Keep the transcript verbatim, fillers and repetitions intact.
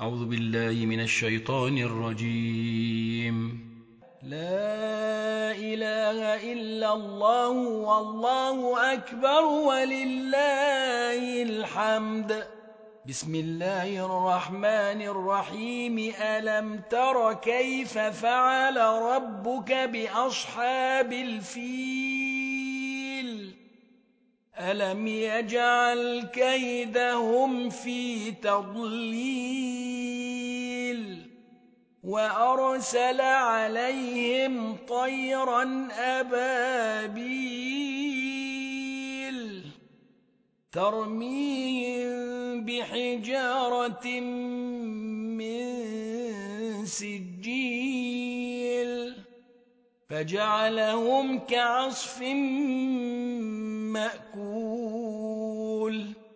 أعوذ بالله من الشيطان الرجيم. لا إله إلا الله والله أكبر ولله الحمد. بسم الله الرحمن الرحيم. ألم تر كيف فعل ربك بأصحاب الفيل؟ ألم يجعل كيدهم في تضليل وأرسل عليهم طيرا أبابيل ترميهم بحجارة من سجيل فجعلهم كعصف مأكول.